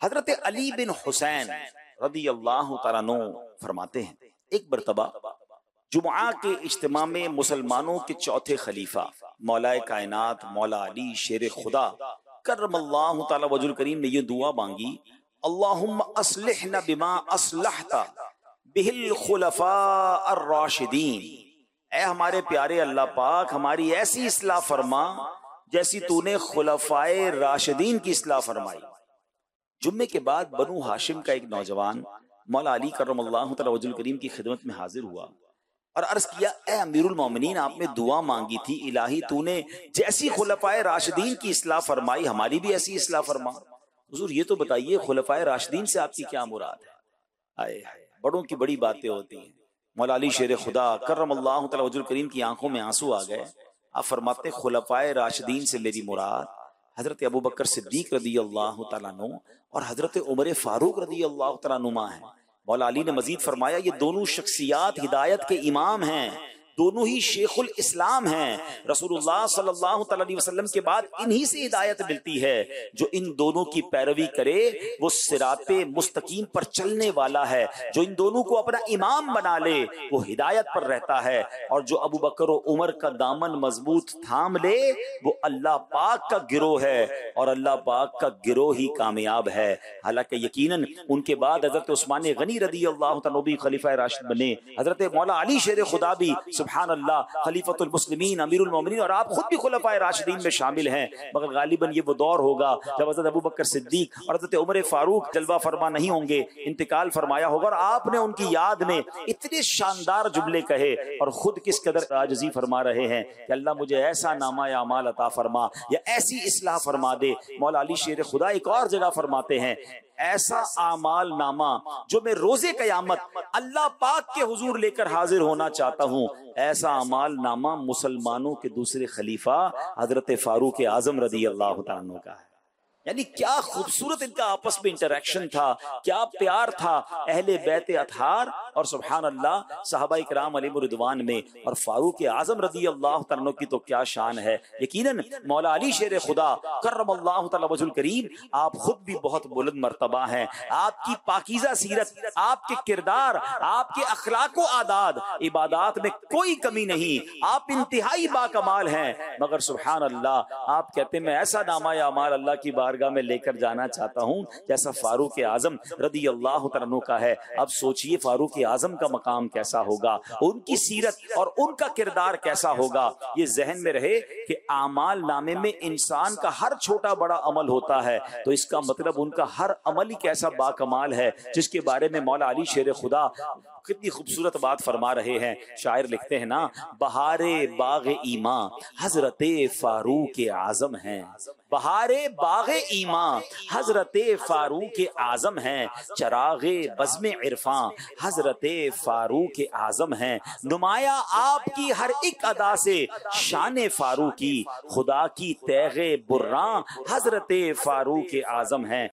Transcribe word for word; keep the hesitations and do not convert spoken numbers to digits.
حضرت علی بن حسین رضی اللہ تعالیٰ عنہ فرماتے ہیں ایک مرتبہ جمعہ کے اجتماع میں مسلمانوں کے چوتھے خلیفہ مولا کائنات مولا علی شیر خدا کرم اللہ تعالی وجہ الکریم نے یہ دعا مانگی، اللہم اصلحنا بما اصلحتا بہ الخلفاء الراشدین، اے ہمارے پیارے اللہ پاک ہماری ایسی اصلاح فرما جیسی تو نے خلفائے راشدین کی اصلاح فرمائی۔ جمعے کے بعد بنو ہاشم کا ایک نوجوان مولا علی کرم اللہ تعالی وجہ الکریم کی خدمت میں حاضر ہوا اور عرض کیا، اے امیر المومنین آپ نے دعا مانگی تھی الہی تو نے جیسی خلفائے راشدین کی اصلاح فرمائی ہماری بھی ایسی اصلاح فرما۔ حضور یہ تو بتائیے خلفائے راشدین سے آپ کی کیا مراد ہے؟ آئے بڑوں کی بڑی باتیں ہوتی ہیں۔ مولا علی شیر خدا کرم اللہ تعالی وجہ الکریم کی آنکھوں میں آنسو آ گئے۔ آپ فرماتے خلفائے راشدین سے میری مراد حضرت ابوبکر صدیق رضی اللہ تعالیٰ عنہ اور حضرت عمر فاروق رضی اللہ تعالیٰ عنہ ہیں۔ مولا علی نے مزید فرمایا یہ دونوں شخصیات ہدایت کے امام ہیں، دونوں ہی شیخ الاسلام ہیں، رسول اللہ صلی اللہ تعالی علیہ وسلم کے بعد انہی سے ہدایت ملتی ہے، جو ان دونوں کی پیروی کرے وہ صراط مستقیم پر چلنے والا ہے، جو ان دونوں کو اپنا امام بنا لے وہ ہدایت پر رہتا ہے، اور جو ابو بکر و عمر کا دامن مضبوط تھام لے وہ اللہ پاک کا گروہ ہے اور اللہ پاک کا گروہ ہی کامیاب ہے۔ حالانکہ یقیناً ان کے بعد حضرت عثمان غنی رضی اللہ تعالیٰ عنہ خلیفہ راشد بنے، حضرت مولا علی شیر خدا بھی سبحان اللہ خلیفۃ المسلمین امیر المومنین، اور آپ خود بھی خلفائے راشدین میں شامل ہیں، مگر غالباً یہ وہ دور ہوگا جب حضرت ابوبکر صدیق اور حضرت عمر فاروق جلوہ فرما نہیں ہوں گے، انتقال فرمایا ہوگا، اور آپ نے ان کی یاد میں اتنے شاندار جملے کہے اور خود کس قدر عاجزی فرما رہے ہیں کہ اللہ مجھے ایسا نامہ اعمال عطا فرما یا ایسی اصلاح فرما دے۔ مولا علی شیر خدا ایک اور جگہ فرماتے ہیں ایسا اعمال نامہ جو میں روز قیامت اللہ پاک کے حضور لے کر حاضر ہونا چاہتا ہوں، ایسا اعمال نامہ مسلمانوں کے دوسرے خلیفہ حضرت فاروق اعظم رضی اللہ تعالیٰ عنہ کا ہے۔ یعنی کیا خوبصورت ان کا آپس میں انٹریکشن تھا، کیا پیار تھا اہل بیت اطہار اور سبحان اللہ صحابہ کرام علیہم رضوان میں، اور فاروق اعظم رضی اللہ تعالیٰ عنہ کی تو کیا شان ہے۔ یقیناً مولا علی شیر خدا کرم اللہ تعالی وجہ الکریم آپ خود بھی بہت بلند مرتبہ ہیں، آپ کی پاکیزہ سیرت، آپ کے کردار، آپ کے اخلاق و عادات عبادات میں کوئی کمی نہیں، آپ انتہائی باکمال ہیں، مگر سبحان اللہ آپ کہتے ہیں میں ایسا نامہ اعمال اللہ کی بار میں لے کر جانا چاہتا ہوں جیسا فاروق اعظم رضی اللہ تعالیٰ عنہ کا ہے۔ اب سوچئے فاروق اعظم کا مقام کیسا ہوگا، ان کی سیرت اور ان کا کردار کیسا ہوگا۔ یہ ذہن میں رہے کہ اعمال نامے میں انسان کا ہر چھوٹا بڑا عمل ہوتا ہے، تو اس کا مطلب ان کا ہر عمل ہی کیسا باکمال ہے، جس کے بارے میں مولا علی شیر خدا کتنی خوبصورت بات فرما رہے ہیں۔ شاعر لکھتے ہیں نا، بہار باغ ایمان حضرت فاروق اعظم ہیں، بہار باغ ایمان حضرت فاروق اعظم ہیں، چراغ بزم عرفاں حضرت فاروق اعظم ہیں، نمایاں آپ کی ہر ایک ادا سے شان فاروقی، خدا کی تیغ براں حضرت فاروق اعظم ہیں۔